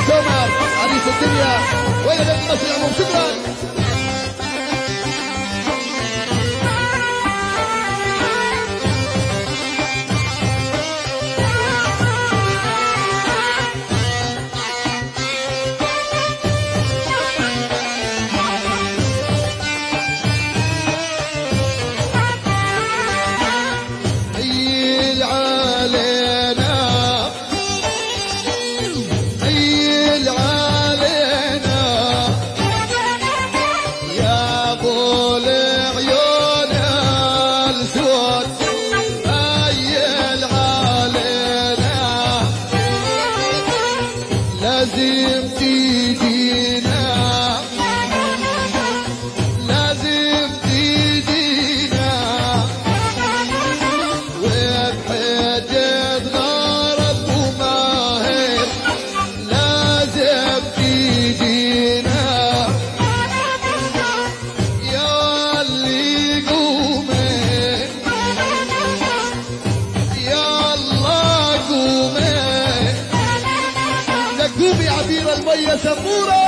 سمر عريس الدنيا وين بنت مصر يا عمو شكرا. المية سمورة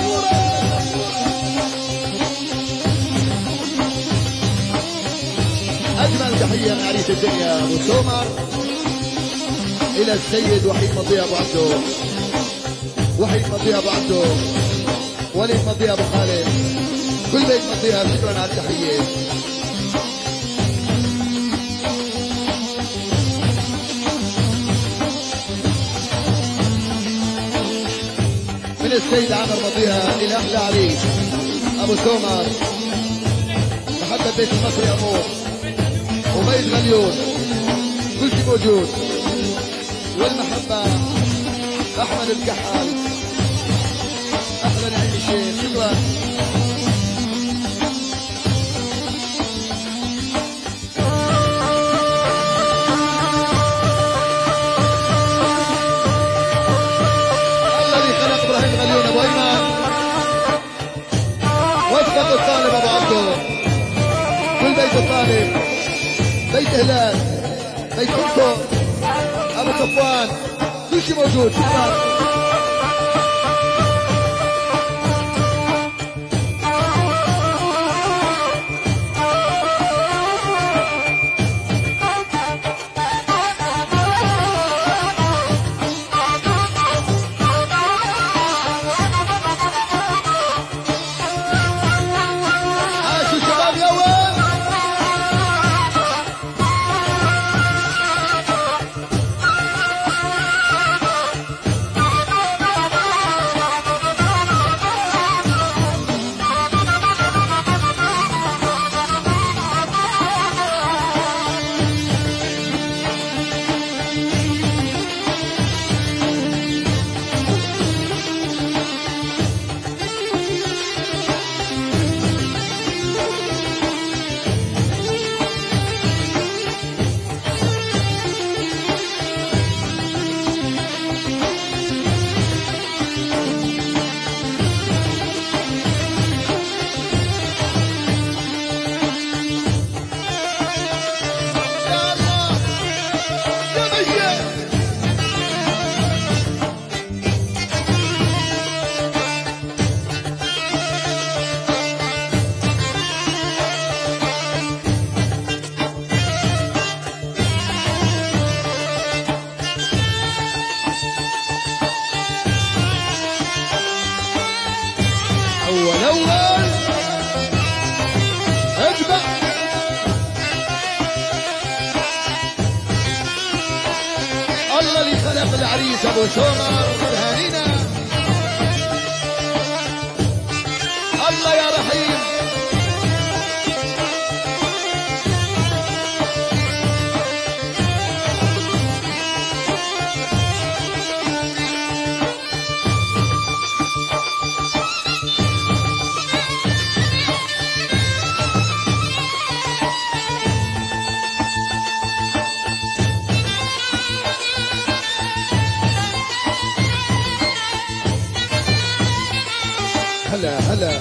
أجمل تحية من عريس الدنيا أبو سمر إلى السيد وحيد مضيع أبو عبده، وحيد مضيع أبو عبده، وليد مضيع أبو خالد، كل بيت مضيع. شكرا على التحية. من السيد عامر مضيها إلى أحلى عريس أبو سمر، محبة بيت المصري أمور وبيت غليون، كل شيء موجود. والمحبة أحمد الكحال، أهلا عين الشيخ. شكرا. غليون ابو ايمن، وفق الطالب ابو عبده، كل بيت الطالب، بيت هلال، بيت كنتو، ابو صفوان، كل شيء موجود. شكرا. العريس ابو سمر هانينا. الله يا رحيم. هلا هلا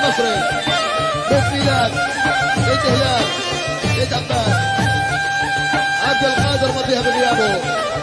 المصري، بيت ميلاد، بيت هلال، بيت عباس، عبد القادر مضيها بغيابه.